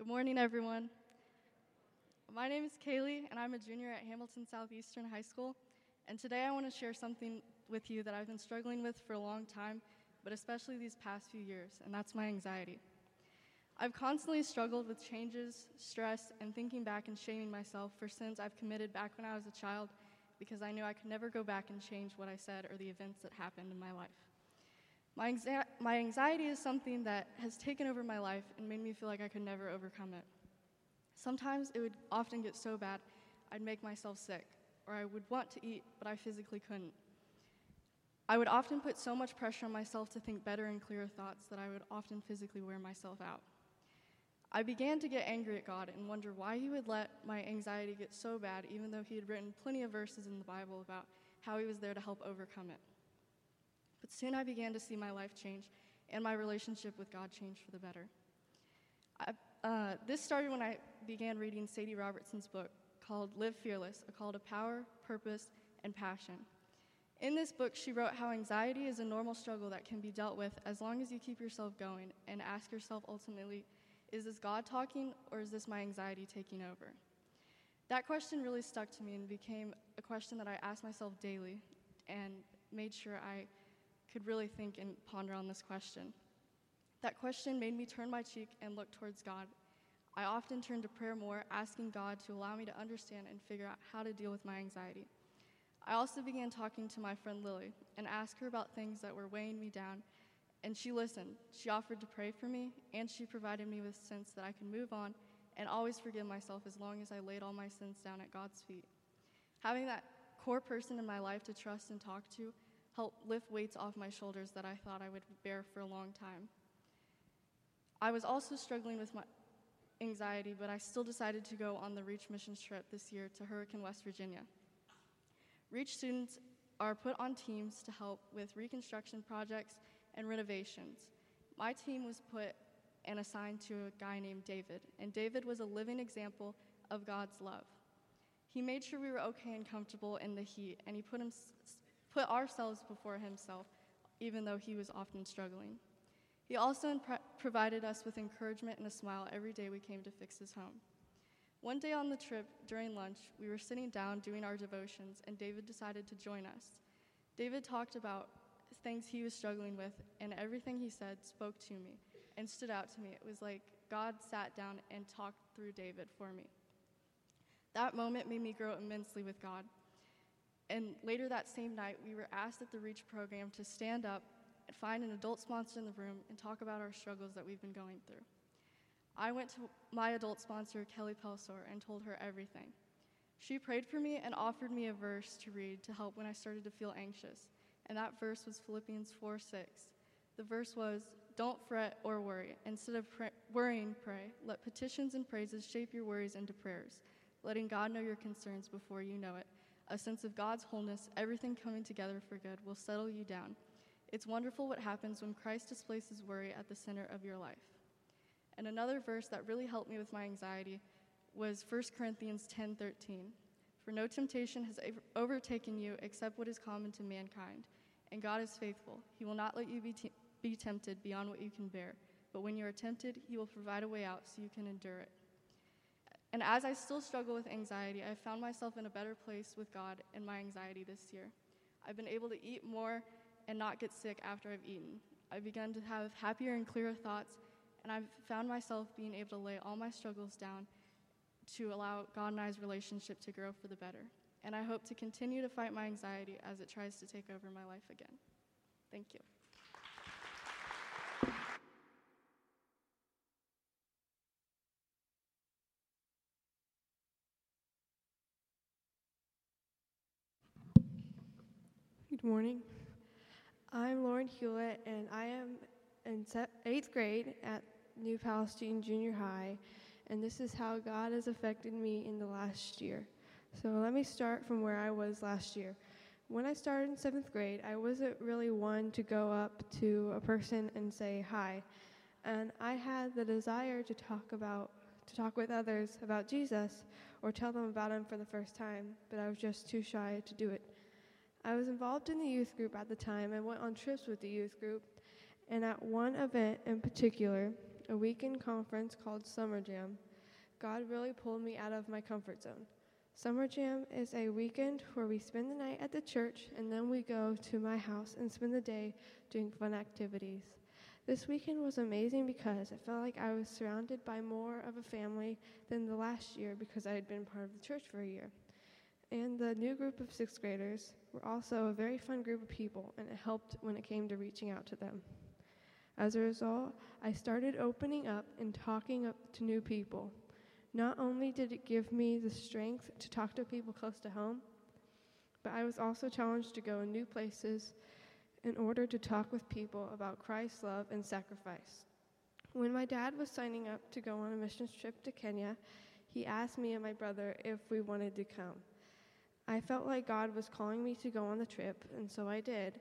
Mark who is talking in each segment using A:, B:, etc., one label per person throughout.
A: Good morning, everyone. My name is Kaylee, and I'm a junior at Hamilton Southeastern High School. And today I want to share something with you that I've been struggling with for a long time, but especially these past few years, and that's my anxiety. I've constantly struggled with changes, stress, and thinking back and shaming myself for sins I've committed back when I was a child because I knew I could never go back and change what I said or the events that happened in my life. My anxiety is something that has taken over my life and made me feel like I could never overcome it. Sometimes it would often get so bad I'd make myself sick, or I would want to eat, but I physically couldn't. I would often put so much pressure on myself to think better and clearer thoughts that I would often physically wear myself out. I began to get angry at God and wonder why he would let my anxiety get so bad, even though he had written plenty of verses in the Bible about how he was there to help overcome it. But soon I began to see my life change and my relationship with God change for the better. This started when I began reading Sadie Robertson's book called Live Fearless, a call to power, purpose, and passion. In this book, she wrote how anxiety is a normal struggle that can be dealt with as long as you keep yourself going and ask yourself ultimately, is this God talking or is this my anxiety taking over? That question really stuck to me and became a question that I asked myself daily and made sure I could really think and ponder on this question. That question made me turn my cheek and look towards God. I often turned to prayer more, asking God to allow me to understand and figure out how to deal with my anxiety. I also began talking to my friend Lily and asked her about things that were weighing me down, and she listened. She offered to pray for me, and she provided me with a sense that I could move on and always forgive myself as long as I laid all my sins down at God's feet. Having that core person in my life to trust and talk to helped lift weights off my shoulders that I thought I would bear for a long time. I was also struggling with my anxiety, but I still decided to go on the REACH missions trip this year to Hurricane, West Virginia. REACH students are put on teams to help with reconstruction projects and renovations. My team was put and assigned to a guy named David, and David was a living example of God's love. He made sure we were okay and comfortable in the heat, and he put ourselves before himself, even though he was often struggling. He also provided us with encouragement and a smile every day we came to fix his home. One day on the trip, during lunch, we were sitting down doing our devotions, and David decided to join us. David talked about things he was struggling with, and everything he said spoke to me and stood out to me. It was like God sat down and talked through David for me. That moment made me grow immensely with God. And later that same night, we were asked at the REACH program to stand up and find an adult sponsor in the room and talk about our struggles that we've been going through. I went to my adult sponsor, Kelly Pelsor, and told her everything. She prayed for me and offered me a verse to read to help when I started to feel anxious, and that verse was Philippians 4:6. The verse was, "Don't fret or worry. Instead of worrying, pray. Let petitions and praises shape your worries into prayers, letting God know your concerns before you know it. A sense of God's wholeness, everything coming together for good, will settle you down. It's wonderful what happens when Christ displaces worry at the center of your life." And another verse that really helped me with my anxiety was 1 Corinthians 10:13. "For no temptation has overtaken you except what is common to mankind. And God is faithful. He will not let you be tempted beyond what you can bear. But when you are tempted, he will provide a way out so you can endure it." And as I still struggle with anxiety, I found myself in a better place with God and my anxiety this year. I've been able to eat more and not get sick after I've eaten. I've begun to have happier and clearer thoughts, and I've found myself being able to lay all my struggles down to allow God and I's relationship to grow for the better. And I hope to continue to fight my anxiety as it tries to take over my life again. Thank you.
B: Good morning. I'm Lauren Hewlett, and I am in 8th grade at New Palestine Junior High, and this is how God has affected me in the last year. So let me start from where I was last year. When I started in 7th grade, I wasn't really one to go up to a person and say hi, and I had the desire to talk with others about Jesus or tell them about him for the first time, but I was just too shy to do it. I was involved in the youth group at the time and went on trips with the youth group, and at one event in particular, a weekend conference called Summer Jam. God really pulled me out of my comfort zone. Summer Jam is a weekend where we spend the night at the church and then we go to my house and spend the day doing fun activities. This weekend was amazing because I felt like I was surrounded by more of a family than the last year because I had been part of the church for a year. And the new group of sixth graders were also a very fun group of people, and it helped when it came to reaching out to them. As a result, I started opening up and talking up to new people. Not only did it give me the strength to talk to people close to home, but I was also challenged to go in new places in order to talk with people about Christ's love and sacrifice. When my dad was signing up to go on a missions trip to Kenya, he asked me and my brother if we wanted to come. I felt like God was calling me to go on the trip, and so I did.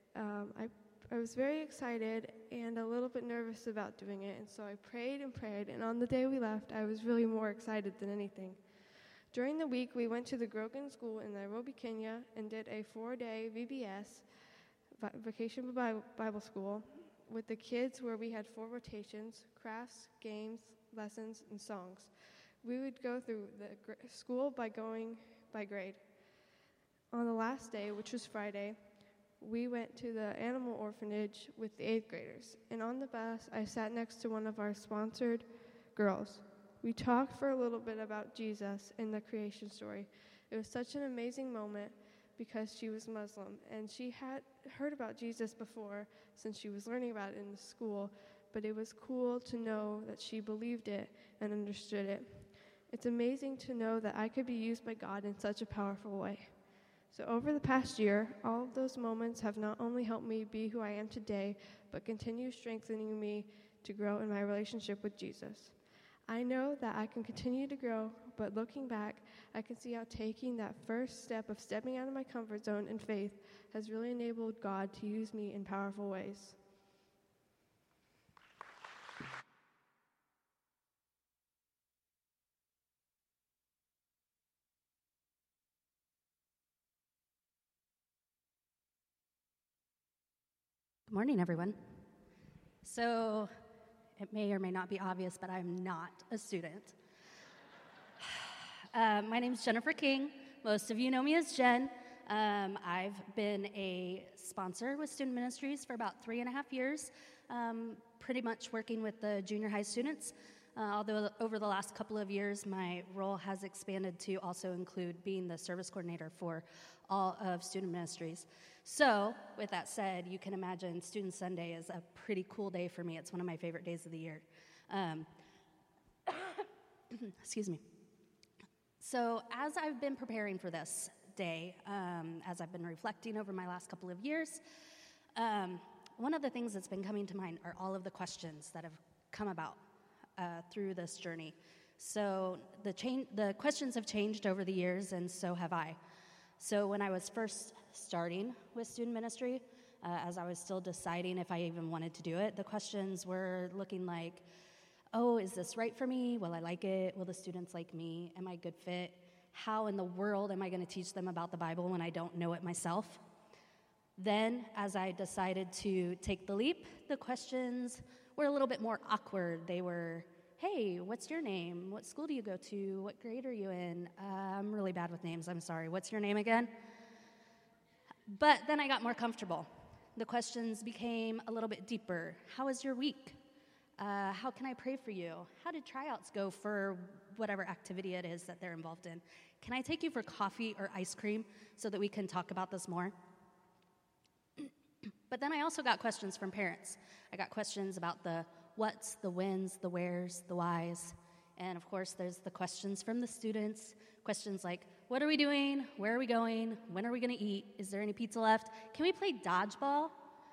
B: I was very excited and a little bit nervous about doing it, and so I prayed, and on the day we left, I was really more excited than anything. During the week, we went to the Grogan School in Nairobi, Kenya, and did a 4-day VBS, Vacation Bible School, with the kids where we had 4 rotations: crafts, games, lessons, and songs. We would go through the school by going by grade. On the last day, which was Friday, we went to the animal orphanage with the 8th graders, and on the bus, I sat next to one of our sponsored girls. We talked for a little bit about Jesus and the creation story. It was such an amazing moment because she was Muslim, and she had heard about Jesus before since she was learning about it in the school, but it was cool to know that she believed it and understood it. It's amazing to know that I could be used by God in such a powerful way. So over the past year, all of those moments have not only helped me be who I am today, but continue strengthening me to grow in my relationship with Jesus. I know that I can continue to grow, but looking back, I can see how taking that first step of stepping out of my comfort zone in faith has really enabled God to use me in powerful ways.
C: Good morning, everyone. So, it may or may not be obvious, but I'm not a student. My name is Jennifer King. Most of you know me as Jen. I've been a sponsor with Student Ministries for about 3.5 years, pretty much working with the junior high students. Although over the last couple of years, my role has expanded to also include being the service coordinator for all of Student Ministries. So, with that said, you can imagine Student Sunday is a pretty cool day for me. It's one of my favorite days of the year. Excuse me. So, as I've been preparing for this day, as I've been reflecting over my last couple of years, one of the things that's been coming to mind are all of the questions that have come about through this journey. So the questions have changed over the years, and so have I. So when I was first starting with student ministry, as I was still deciding if I even wanted to do it, the questions were looking like, oh, is this right for me? Will I like it? Will the students like me? Am I a good fit? How in the world am I going to teach them about the Bible when I don't know it myself? Then, as I decided to take the leap, the questions were a little bit more awkward. They were, hey, what's your name? What school do you go to? What grade are you in? I'm really bad with names, I'm sorry. What's your name again? But then I got more comfortable. The questions became a little bit deeper. How was your week? How can I pray for you? How did tryouts go for whatever activity it is that they're involved in? Can I take you for coffee or ice cream so that we can talk about this more? But then I also got questions from parents. I got questions about the what's, the whens, the wheres, the whys. And of course, there's the questions from the students. Questions like, what are we doing? Where are we going? When are we going to eat? Is there any pizza left? Can we play dodgeball?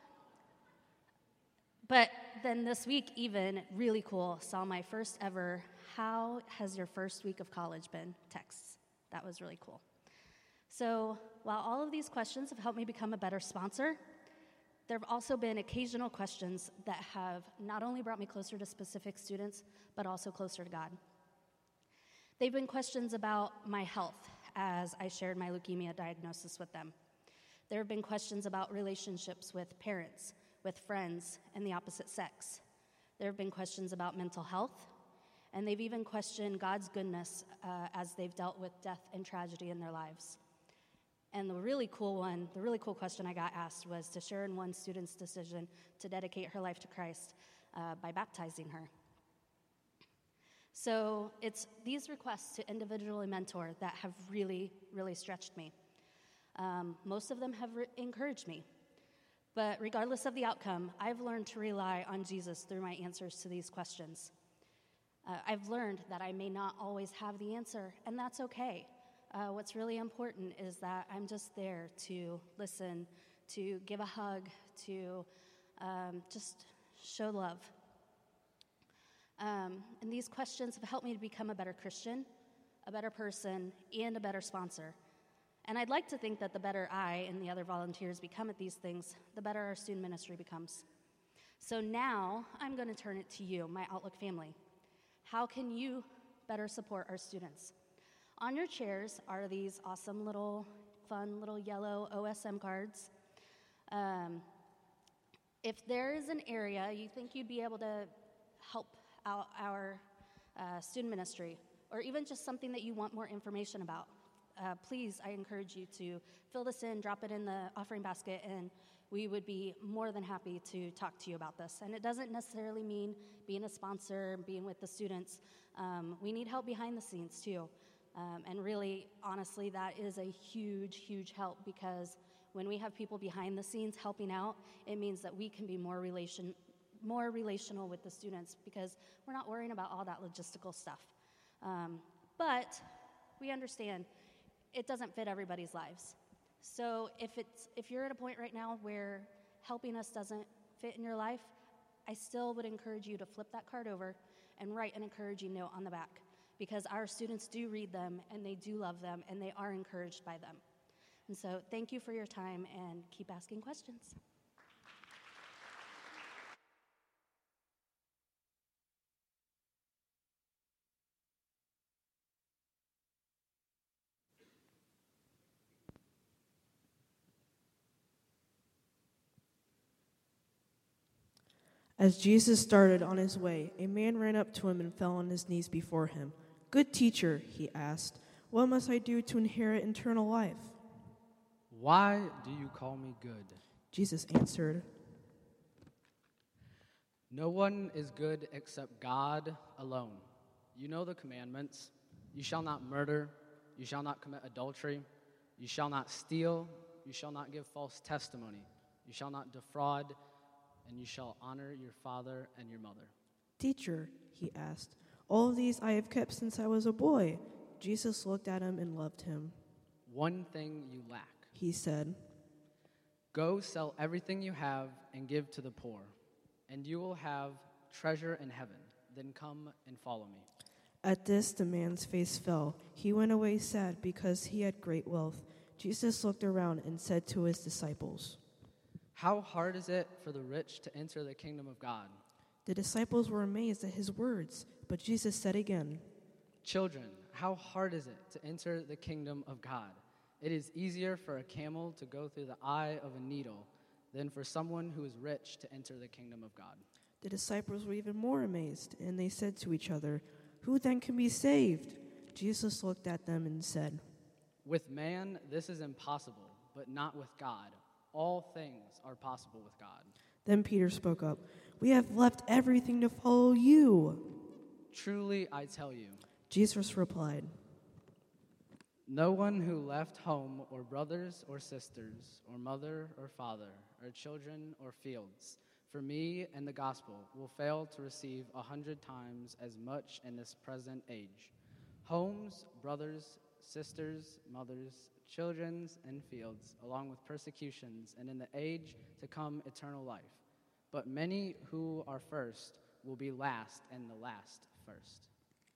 C: But then this week, even, really cool, saw my first ever, how has your first week of college been? Texts. That was really cool. So while all of these questions have helped me become a better sponsor, there have also been occasional questions that have not only brought me closer to specific students, but also closer to God. They've been questions about my health as I shared my leukemia diagnosis with them. There have been questions about relationships with parents, with friends, and the opposite sex. There have been questions about mental health, and they've even questioned God's goodness as they've dealt with death and tragedy in their lives. And the really cool question I got asked was to share in one student's decision to dedicate her life to Christ by baptizing her. So it's these requests to individually mentor that have really, really stretched me. Most of them have encouraged me. But regardless of the outcome, I've learned to rely on Jesus through my answers to these questions. I've learned that I may not always have the answer, and that's okay. What's really important is that I'm just there to listen, to give a hug, to just show love. And these questions have helped me to become a better Christian, a better person, and a better sponsor. And I'd like to think that the better I and the other volunteers become at these things, the better our student ministry becomes. So now I'm going to turn it to you, my Outlook family. How can you better support our students? On your chairs are these awesome fun little yellow OSM cards. If there is an area you think you'd be able to help out our student ministry, or even just something that you want more information about, please, I encourage you to fill this in, drop it in the offering basket, and we would be more than happy to talk to you about this. And it doesn't necessarily mean being a sponsor, being with the students. We need help behind the scenes, too. And really, honestly, that is a huge, huge help, because when we have people behind the scenes helping out, it means that we can be more relational with the students, because we're not worrying about all that logistical stuff. But we understand it doesn't fit everybody's lives. So if you're at a point right now where helping us doesn't fit in your life, I still would encourage you to flip that card over and write an encouraging note on the back, because our students do read them, and they do love them, and they are encouraged by them. And so thank you for your time, and keep asking questions.
D: As Jesus started on his way, a man ran up to him and fell on his knees before him. "Good teacher," he asked, "what must I do to inherit eternal life?"
E: "Why do you call me good?"
D: Jesus answered,
E: "No one is good except God alone. You know the commandments. You shall not murder. You shall not commit adultery. You shall not steal. You shall not give false testimony. You shall not defraud. And you shall honor your father and your mother."
D: "Teacher," he asked, "all of these I have kept since I was a boy." Jesus looked at him and loved him.
E: "One thing you lack,"
D: he said.
E: "Go sell everything you have and give to the poor, and you will have treasure in heaven. Then come and follow me."
D: At this, the man's face fell. He went away sad because he had great wealth. Jesus looked around and said to his disciples,
E: "How hard is it for the rich to enter the kingdom of God?"
D: The disciples were amazed at his words, but Jesus said again,
E: "Children, how hard is it to enter the kingdom of God? It is easier for a camel to go through the eye of a needle than for someone who is rich to enter the kingdom of God."
D: The disciples were even more amazed, and they said to each other, "Who then can be saved?" Jesus looked at them and said,
E: "With man, this is impossible, but not with God. All things are possible with God."
D: Then Peter spoke up, "We have left everything to follow you."
E: "Truly, I tell you,"
D: Jesus replied,
E: "no one who left home or brothers or sisters or mother or father or children or fields for me and the gospel will fail to receive 100 times as much in this present age. Homes, brothers, sisters, mothers, children, and fields, along with persecutions, and in the age to come eternal life. But many who are first will be last, and the last first."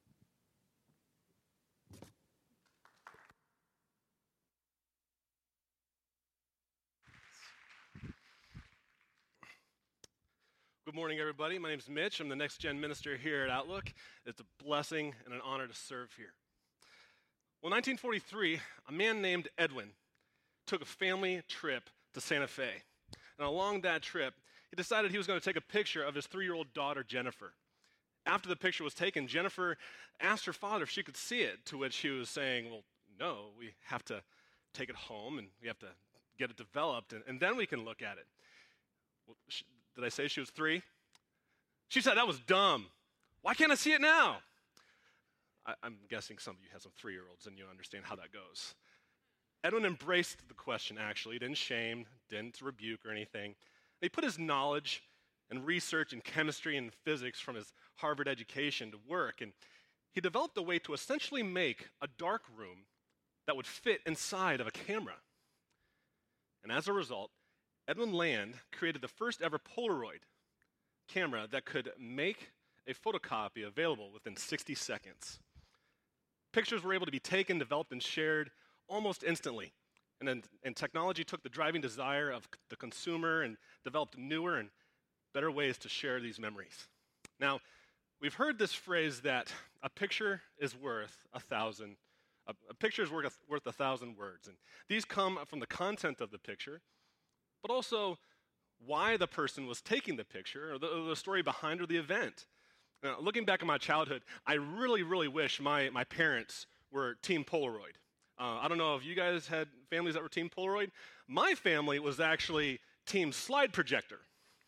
F: Good morning, everybody. My name is Mitch. I'm the Next Gen Minister here at Outlook. It's a blessing and an honor to serve here. Well, in 1943, a man named Edwin took a family trip to Santa Fe. And along that trip, he decided he was going to take a picture of his 3-year-old daughter, Jennifer. After the picture was taken, Jennifer asked her father if she could see it, to which he was saying, well, no, we have to take it home and we have to get it developed, and then we can look at it. Well, did I say she was 3? She said, that was dumb. Why can't I see it now? I'm guessing some of you have some 3-year-olds and you understand how that goes. Edwin embraced the question, actually. He didn't shame, didn't rebuke or anything. He put his knowledge and research in chemistry and physics from his Harvard education to work, and he developed a way to essentially make a dark room that would fit inside of a camera. And as a result, Edwin Land created the first ever Polaroid camera that could make a photocopy available within 60 seconds. Pictures were able to be taken, developed, and shared almost instantly. And technology took the driving desire of the consumer and developed newer and better ways to share these memories. Now, we've heard this phrase that a picture is worth 1,000. A picture is worth 1,000 words. And these come from the content of the picture, but also why the person was taking the picture, or the story behind or the event. Now, looking back at my childhood, I really, really wish my parents were Team Polaroid. I don't know if you guys had families that were Team Polaroid. My family was actually Team Slide Projector.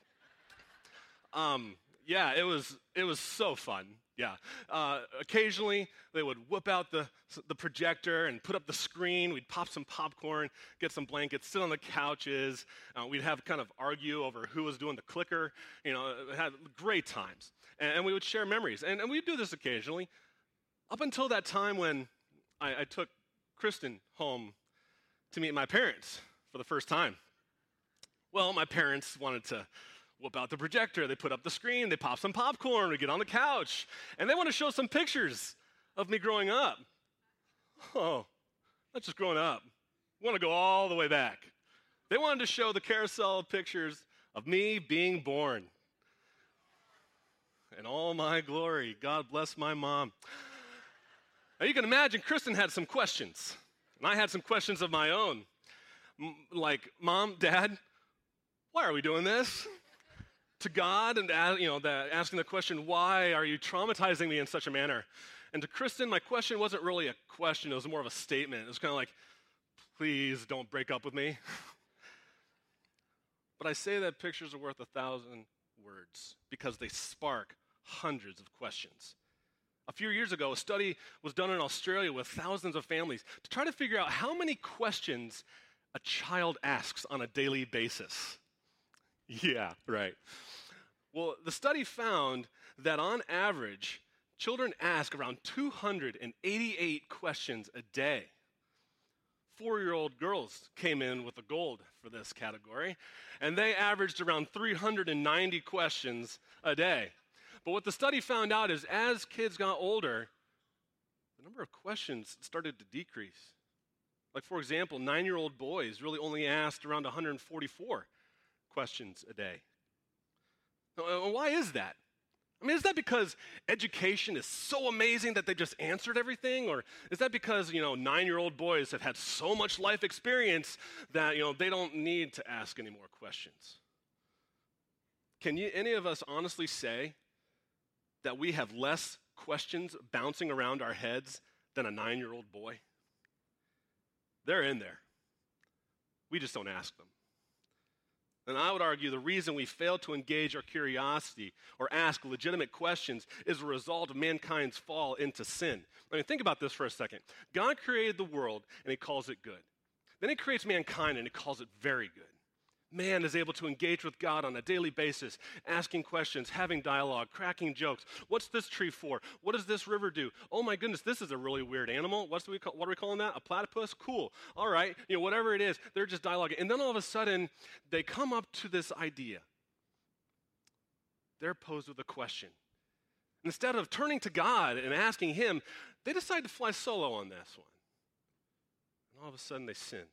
F: Yeah, it was so fun. Yeah. Occasionally, they would whip out the projector and put up the screen. We'd pop some popcorn, get some blankets, sit on the couches. We'd have kind of argue over who was doing the clicker. Had great times. And we would share memories. And we'd do this occasionally up until that time when I took Kristen home to meet my parents for the first time. Well, my parents wanted to whip out the projector. They put up the screen. They pop some popcorn. We get on the couch. And they want to show some pictures of me growing up. Oh, not just growing up. We want to go all the way back. They wanted to show the carousel of pictures of me being born. In all my glory. God bless my mom. Now you can imagine Kristen had some questions. And I had some questions of my own. Like, Mom, Dad, why are we doing this? To God, and asking the question, why are you traumatizing me in such a manner? And to Kristen, my question wasn't really a question, it was more of a statement. It was kind of like, please don't break up with me. But I say that pictures are worth 1,000 words because they spark hundreds of questions. A few years ago, a study was done in Australia with thousands of families to try to figure out how many questions a child asks on a daily basis. Yeah, right. Well, the study found that on average, children ask around 288 questions a day. 4-year-old girls came in with the gold for this category, and they averaged around 390 questions a day. But what the study found out is as kids got older, the number of questions started to decrease. Like, for example, 9-year-old boys really only asked around 144 questions a day. Now, why is that? I mean, is that because education is so amazing that they just answered everything? Or is that because, 9-year-old boys have had so much life experience that, they don't need to ask any more questions? Can any of us honestly say that we have less questions bouncing around our heads than a 9-year-old boy? They're in there. We just don't ask them. And I would argue the reason we fail to engage our curiosity or ask legitimate questions is a result of mankind's fall into sin. I mean, think about this for a second. God created the world and he calls it good. Then he creates mankind and he calls it very good. Man is able to engage with God on a daily basis, asking questions, having dialogue, cracking jokes. What's this tree for? What does this river do? Oh my goodness, this is a really weird animal. What are we calling that? A platypus? Cool. All right, whatever it is, they're just dialoguing. And then all of a sudden, they come up to this idea. They're posed with a question. Instead of turning to God and asking him, they decide to fly solo on this one. And all of a sudden, they sin.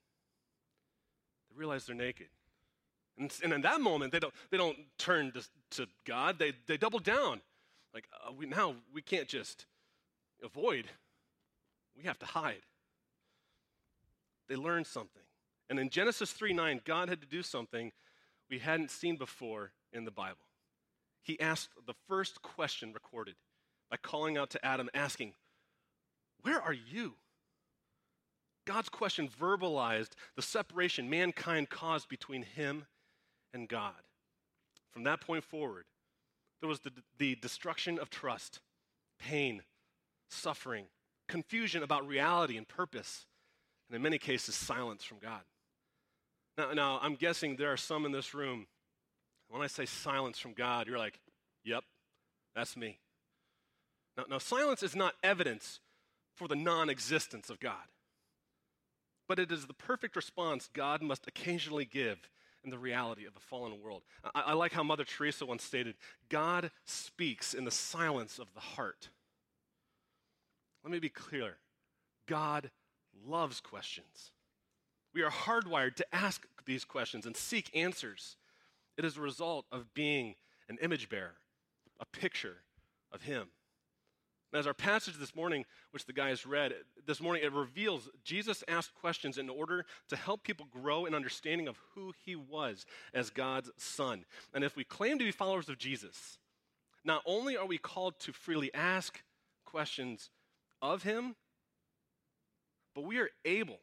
F: They realize they're naked. And in that moment, they don't turn to God. They double down. Like, we can't just avoid. We have to hide. They learn something. And in Genesis 3:9, God had to do something we hadn't seen before in the Bible. He asked the first question recorded by calling out to Adam, asking, "Where are you?" God's question verbalized the separation mankind caused between him and God. From that point forward, there was the destruction of trust, pain, suffering, confusion about reality and purpose, and in many cases, silence from God. Now, I'm guessing there are some in this room, when I say silence from God, you're like, yep, that's me. Now, silence is not evidence for the non-existence of God, but it is the perfect response God must occasionally give in the reality of a fallen world. I like how Mother Teresa once stated, God speaks in the silence of the heart. Let me be clear. God loves questions. We are hardwired to ask these questions and seek answers. It is a result of being an image bearer, a picture of him. And as our passage this morning, which the guys read, this morning it reveals Jesus asked questions in order to help people grow in understanding of who he was as God's son. And if we claim to be followers of Jesus, not only are we called to freely ask questions of him, but we are able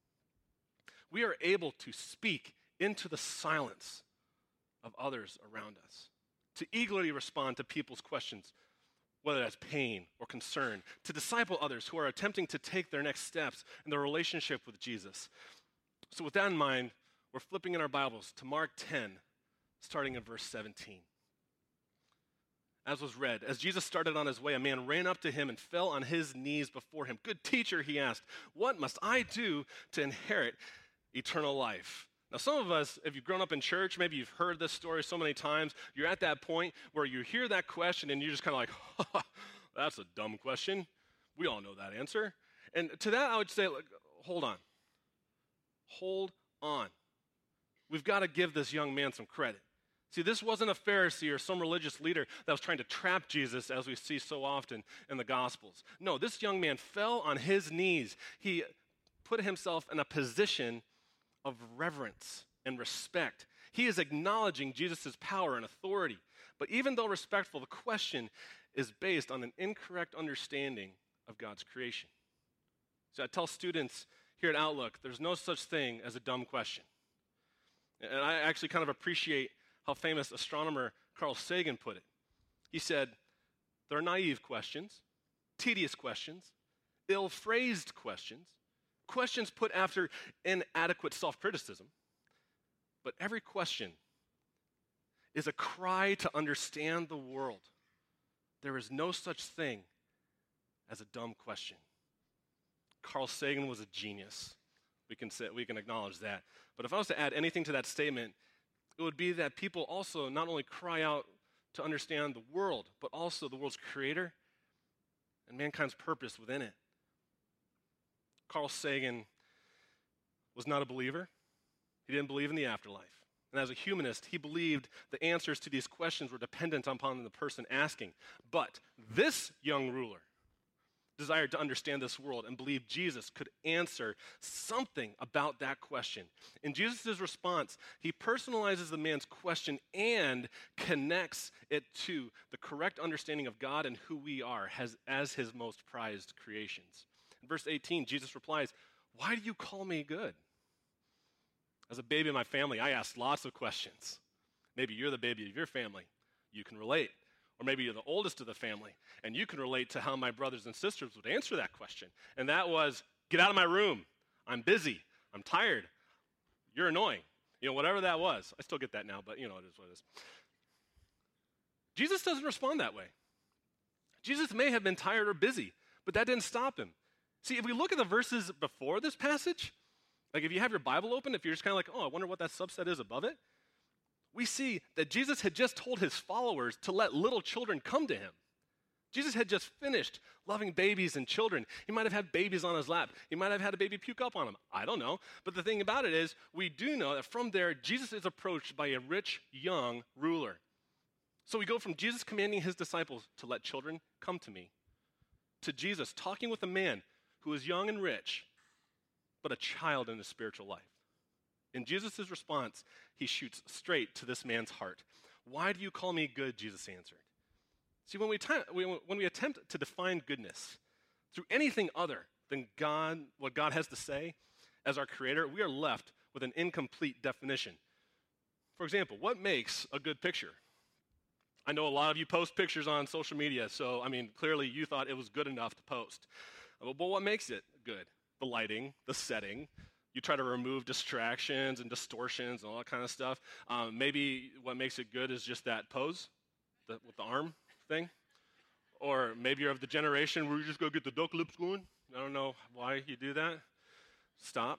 F: to speak into the silence of others around us, to eagerly respond to people's questions, whether that's pain or concern, to disciple others who are attempting to take their next steps in their relationship with Jesus. So with that in mind, we're flipping in our Bibles to Mark 10, starting in verse 17. As was read, as Jesus started on his way, a man ran up to him and fell on his knees before him. "Good teacher," he asked, "what must I do to inherit eternal life?" Now, some of us, if you've grown up in church, maybe you've heard this story so many times, you're at that point where you hear that question and you're just kind of like, that's a dumb question. We all know that answer. And to that, I would say, hold on. Hold on. We've got to give this young man some credit. See, this wasn't a Pharisee or some religious leader that was trying to trap Jesus, as we see so often in the Gospels. No, this young man fell on his knees. He put himself in a position of reverence and respect. He is acknowledging Jesus' power and authority. But even though respectful, the question is based on an incorrect understanding of God's creation. So I tell students here at Outlook, there's no such thing as a dumb question. And I actually kind of appreciate how famous astronomer Carl Sagan put it. He said, there are naive questions, tedious questions, ill-phrased questions, questions put after inadequate self-criticism, but every question is a cry to understand the world. There is no such thing as a dumb question. Carl Sagan was a genius. We can acknowledge that. But if I was to add anything to that statement, it would be that people also not only cry out to understand the world, but also the world's creator and mankind's purpose within it. Carl Sagan was not a believer. He didn't believe in the afterlife. And as a humanist, he believed the answers to these questions were dependent upon the person asking. But this young ruler desired to understand this world and believed Jesus could answer something about that question. In Jesus' response, he personalizes the man's question and connects it to the correct understanding of God and who we are as his most prized creations. In verse 18, Jesus replies, "Why do you call me good?" As a baby in my family, I asked lots of questions. Maybe you're the baby of your family. You can relate. Or maybe you're the oldest of the family, and you can relate to how my brothers and sisters would answer that question. And that was, get out of my room. I'm busy. I'm tired. You're annoying. Whatever that was. I still get that now, but it is what it is. Jesus doesn't respond that way. Jesus may have been tired or busy, but that didn't stop him. See, if we look at the verses before this passage, like if you have your Bible open, if you're just kind of like, I wonder what that subset is above it, we see that Jesus had just told his followers to let little children come to him. Jesus had just finished loving babies and children. He might have had babies on his lap. He might have had a baby puke up on him. I don't know. But the thing about it is, we do know that from there, Jesus is approached by a rich, young ruler. So we go from Jesus commanding his disciples to let children come to me, to Jesus talking with a man who is young and rich, but a child in his spiritual life. In Jesus' response, he shoots straight to this man's heart. Why do you call me good? Jesus answered. See, when we attempt to define goodness through anything other than God, what God has to say as our creator, we are left with an incomplete definition. For example, what makes a good picture? I know a lot of you post pictures on social media, so clearly you thought it was good enough to post. But what makes it good? The lighting, the setting. You try to remove distractions and distortions and all that kind of stuff. Maybe what makes it good is just that pose with the arm thing. Or maybe you're of the generation where you just go get the duck lips going. I don't know why you do that. Stop.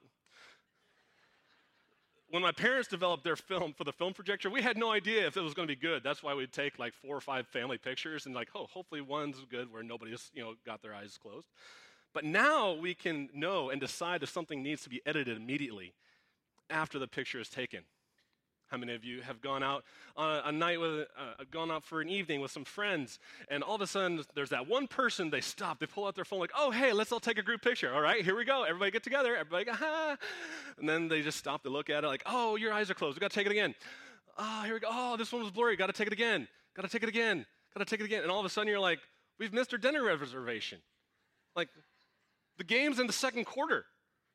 F: When my parents developed their film for the film projector, we had no idea if it was going to be good. That's why we'd take like 4 or 5 family pictures and hopefully one's good where nobody's got their eyes closed. But now we can know and decide if something needs to be edited immediately after the picture is taken. How many of you have gone out on a night gone out for an evening with some friends, and all of a sudden there's that one person, they stop, they pull out their phone like, oh, hey, let's all take a group picture. All right, here we go. Everybody get together. Everybody go, ha. And then they just stop to look at it like, oh, your eyes are closed. We got to take it again. Oh, here we go. Oh, this one was blurry. Got to take it again. Got to take it again. Got to take it again. And all of a sudden you're like, we've missed our dinner reservation. Like, the game's in the second quarter.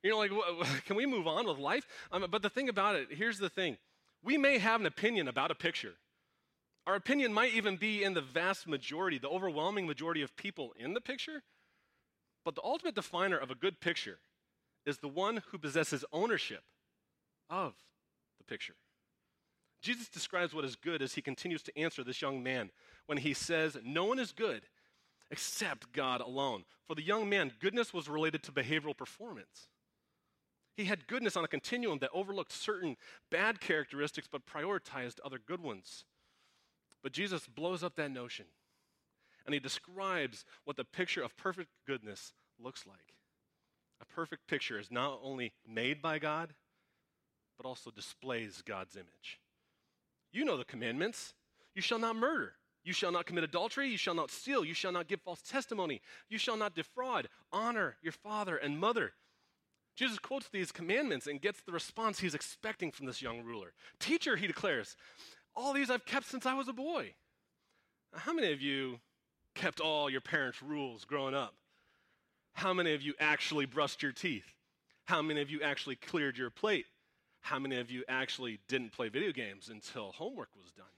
F: Can we move on with life? But the thing about it, here's the thing. We may have an opinion about a picture. Our opinion might even be in the vast majority, the overwhelming majority of people in the picture. But the ultimate definer of a good picture is the one who possesses ownership of the picture. Jesus describes what is good as he continues to answer this young man when he says, no one is good except God alone. For the young man, goodness was related to behavioral performance. He had goodness on a continuum that overlooked certain bad characteristics but prioritized other good ones. But Jesus blows up that notion, and he describes what the picture of perfect goodness looks like. A perfect picture is not only made by God, but also displays God's image. You know the commandments. You shall not murder. You shall not commit adultery. You shall not steal. You shall not give false testimony. You shall not defraud. Honor your father and mother. Jesus quotes these commandments and gets the response he's expecting from this young ruler. Teacher, he declares, all these I've kept since I was a boy. Now, how many of you kept all your parents' rules growing up? How many of you actually brushed your teeth? How many of you actually cleared your plate? How many of you actually didn't play video games until homework was done?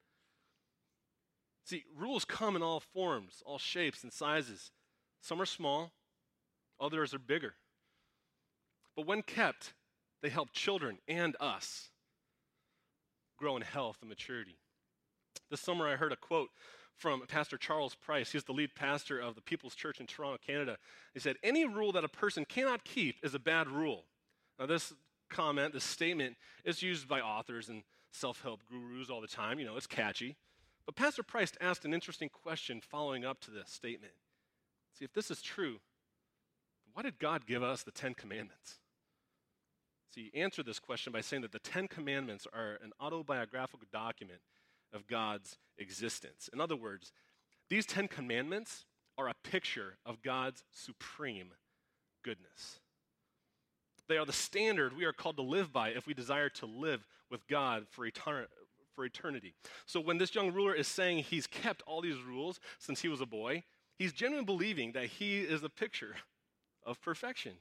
F: See, rules come in all forms, all shapes and sizes. Some are small, others are bigger. But when kept, they help children and us grow in health and maturity. This summer I heard a quote from Pastor Charles Price. He's the lead pastor of the People's Church in Toronto, Canada. He said, any rule that a person cannot keep is a bad rule. Now this statement is used by authors and self-help gurus all the time. It's catchy. But Pastor Price asked an interesting question following up to this statement. See, if this is true, why did God give us the 10 Commandments? See, he answered this question by saying that the 10 Commandments are an autobiographical document of God's existence. In other words, these 10 Commandments are a picture of God's supreme goodness. They are the standard we are called to live by if we desire to live with God for eternity. So when this young ruler is saying he's kept all these rules since he was a boy, he's genuinely believing that he is a picture of perfection.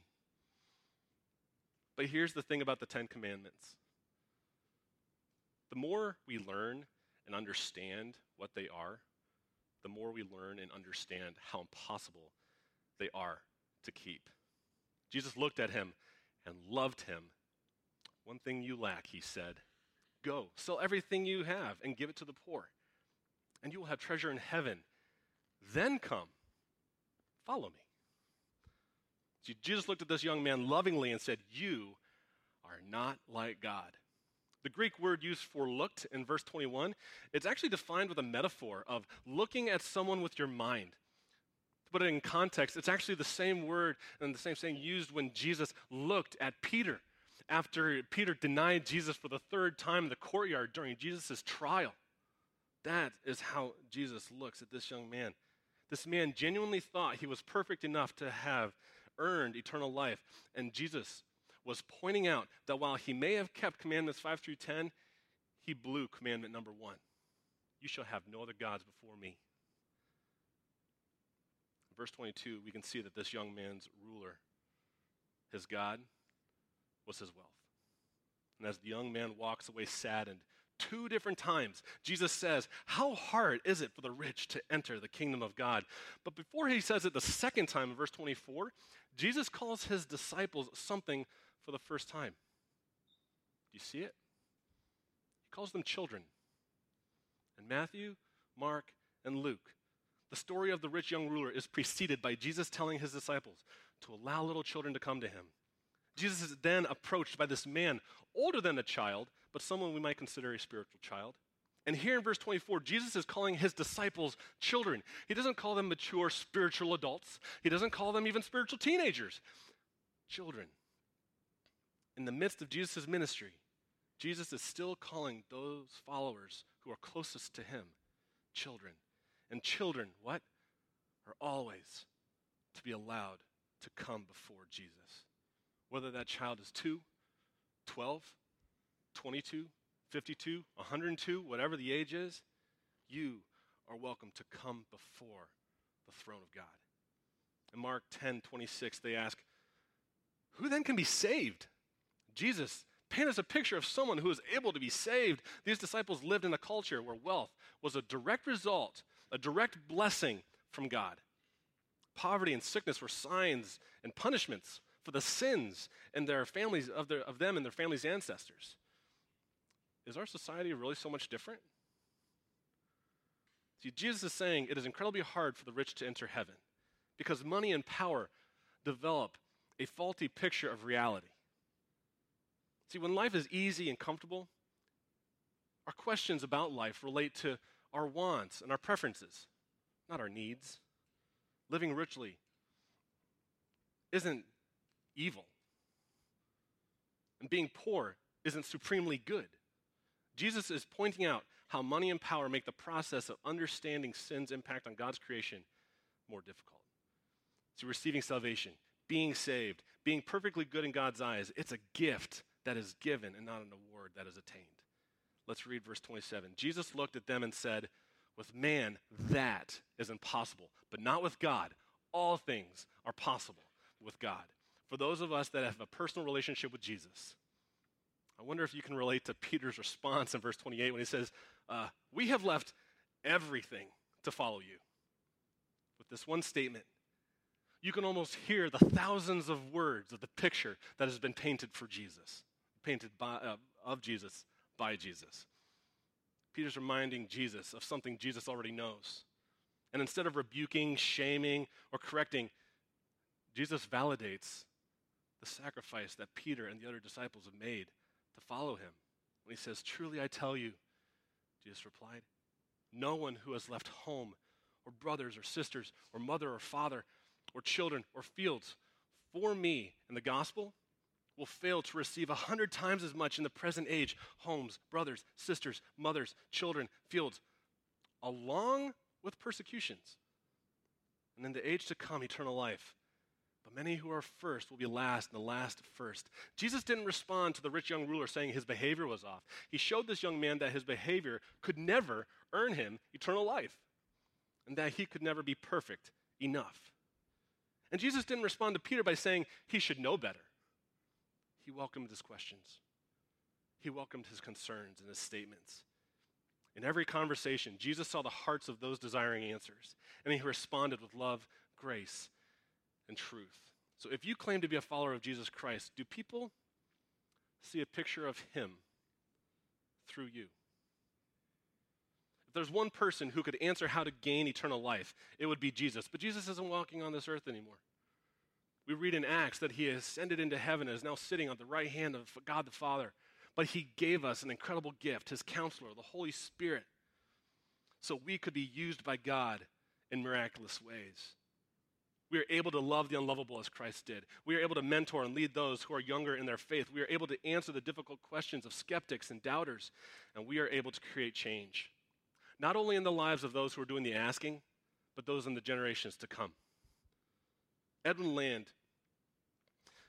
F: But here's the thing about the 10 Commandments. The more we learn and understand what they are, the more we learn and understand how impossible they are to keep. Jesus looked at him and loved him. One thing you lack, he said. Go, sell everything you have and give it to the poor, and you will have treasure in heaven. Then come, follow me. See, Jesus looked at this young man lovingly and said, you are not like God. The Greek word used for looked in verse 21, it's actually defined with a metaphor of looking at someone with your mind. To put it in context, it's actually the same word and the same saying used when Jesus looked at Peter after Peter denied Jesus for the 3rd time in the courtyard during Jesus' trial. That is how Jesus looks at this young man. This man genuinely thought he was perfect enough to have earned eternal life. And Jesus was pointing out that while he may have kept commandments 5 through 10, he blew commandment number 1. You shall have no other gods before me. In verse 22, we can see that this young man's ruler, his God, was his wealth. And as the young man walks away saddened, 2 different times, Jesus says, how hard is it for the rich to enter the kingdom of God? But before he says it the second time in verse 24, Jesus calls his disciples something for the first time. Do you see it? He calls them children. In Matthew, Mark, and Luke, the story of the rich young ruler is preceded by Jesus telling his disciples to allow little children to come to him. Jesus is then approached by this man, older than a child, but someone we might consider a spiritual child. And here in verse 24, Jesus is calling his disciples children. He doesn't call them mature spiritual adults. He doesn't call them even spiritual teenagers. Children. In the midst of Jesus' ministry, Jesus is still calling those followers who are closest to him children. And children, what? Are always to be allowed to come before Jesus. Whether that child is 2, 12, 22, 52, 102, whatever the age is, you are welcome to come before the throne of God. In Mark 10:26, they ask, who then can be saved? Jesus paint us a picture of someone who is able to be saved. These disciples lived in a culture where wealth was a direct result, a direct blessing from God. Poverty and sickness were signs and punishments for the sins and their families of them and their families' ancestors. Is our society really so much different? See, Jesus is saying it is incredibly hard for the rich to enter heaven because money and power develop a faulty picture of reality. See, when life is easy and comfortable, our questions about life relate to our wants and our preferences, not our needs. Living richly isn't evil. And being poor isn't supremely good. Jesus is pointing out how money and power make the process of understanding sin's impact on God's creation more difficult. See, receiving salvation, being saved, being perfectly good in God's eyes, it's a gift that is given and not an award that is attained. Let's read verse 27. Jesus looked at them and said, with man, that is impossible, but not with God. All things are possible with God. For those of us that have a personal relationship with Jesus, I wonder if you can relate to Peter's response in verse 28 when he says, we have left everything to follow you. With this one statement, you can almost hear the thousands of words of the picture that has been painted for Jesus, of Jesus by Jesus. Peter's reminding Jesus of something Jesus already knows. And instead of rebuking, shaming, or correcting, Jesus validates the sacrifice that Peter and the other disciples have made to follow him. When he says, truly I tell you, Jesus replied, no one who has left home or brothers or sisters or mother or father or children or fields for me in the gospel will fail to receive 100 times as much in the present age, homes, brothers, sisters, mothers, children, fields, along with persecutions. And in the age to come, eternal life. But many who are first will be last, and the last first. Jesus didn't respond to the rich young ruler saying his behavior was off. He showed this young man that his behavior could never earn him eternal life, and that he could never be perfect enough. And Jesus didn't respond to Peter by saying he should know better. He welcomed his questions. He welcomed his concerns and his statements. In every conversation, Jesus saw the hearts of those desiring answers, and he responded with love, grace, and truth. So if you claim to be a follower of Jesus Christ, do people see a picture of him through you? If there's one person who could answer how to gain eternal life, it would be Jesus. But Jesus isn't walking on this earth anymore. We read in Acts that he ascended into heaven and is now sitting on the right hand of God the Father. But he gave us an incredible gift, his counselor, the Holy Spirit, so we could be used by God in miraculous ways. We are able to love the unlovable as Christ did. We are able to mentor and lead those who are younger in their faith. We are able to answer the difficult questions of skeptics and doubters, and we are able to create change, not only in the lives of those who are doing the asking, but those in the generations to come. Edwin Land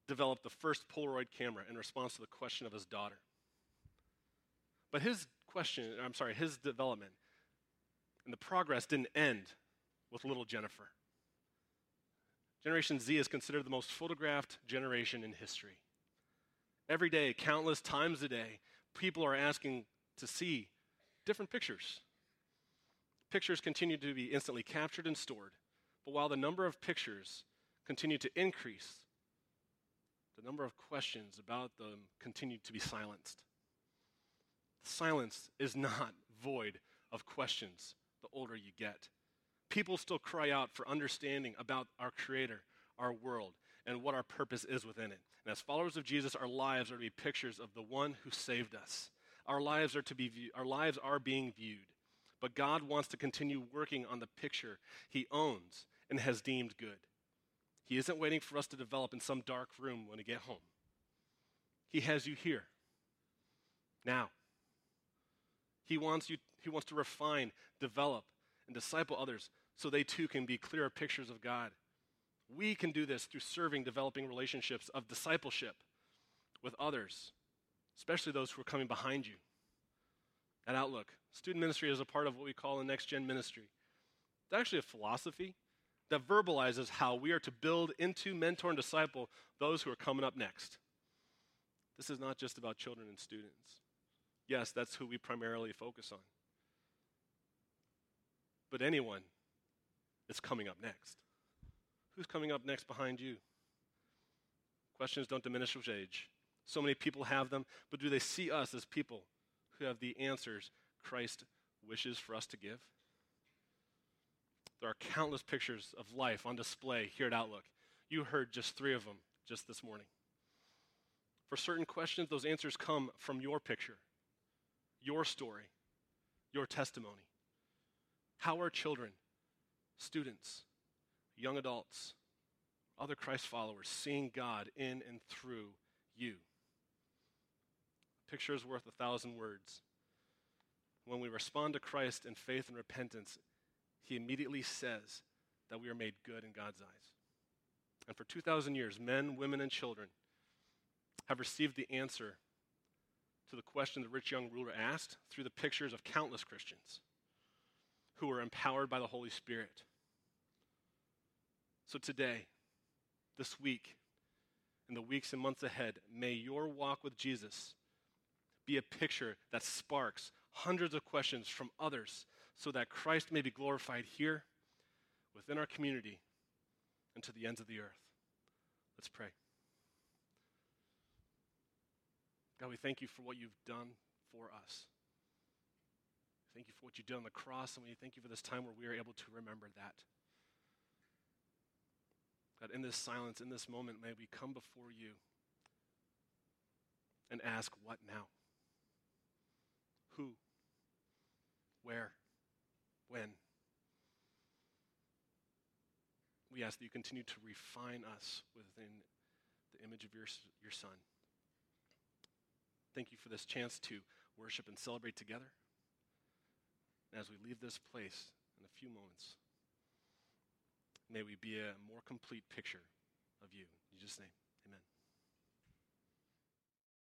F: developed the first Polaroid camera in response to the question of his daughter. But his development and the progress didn't end with little Jennifer. Generation Z is considered the most photographed generation in history. Every day, countless times a day, people are asking to see different pictures. Pictures continue to be instantly captured and stored, but while the number of pictures continue to increase, the number of questions about them continue to be silenced. Silence is not void of questions the older you get. People still cry out for understanding about our Creator, our world, and what our purpose is within it. And as followers of Jesus, our lives are to be pictures of the one who saved us. Our lives are being viewed, but God wants to continue working on the picture He owns and has deemed good. He isn't waiting for us to develop in some dark room when we get home. He has you here, now. He wants to refine, develop, and disciple others so they too can be clearer pictures of God. We can do this through serving, developing relationships of discipleship with others, especially those who are coming behind you. At Outlook, student ministry is a part of what we call the Next Gen ministry. It's actually a philosophy that verbalizes how we are to build into, mentor, and disciple those who are coming up next. This is not just about children and students. Yes, that's who we primarily focus on. But anyone is coming up next. Who's coming up next behind you? Questions don't diminish with age. So many people have them, but do they see us as people who have the answers Christ wishes for us to give? There are countless pictures of life on display here at Outlook. You heard just 3 of them just this morning. For certain questions, those answers come from your picture, your story, your testimony. How are children, students, young adults, other Christ followers seeing God in and through you? A picture is worth 1,000 words. When we respond to Christ in faith and repentance, He immediately says that we are made good in God's eyes. And for 2,000 years, men, women, and children have received the answer to the question the rich young ruler asked through the pictures of countless Christians who were empowered by the Holy Spirit. So today, this week, in the weeks and months ahead, may your walk with Jesus be a picture that sparks hundreds of questions from others so that Christ may be glorified here, within our community, and to the ends of the earth. Let's pray. God, we thank you for what you've done for us. Thank you for what you did on the cross, and we thank you for this time where we are able to remember that. God, in this silence, in this moment, may we come before you and ask, what now? Who? Where? When? We ask that you continue to refine us within the image of your Son. Thank you for this chance to worship and celebrate together. And as we leave this place in a few moments, may we be a more complete picture of you. In Jesus' name.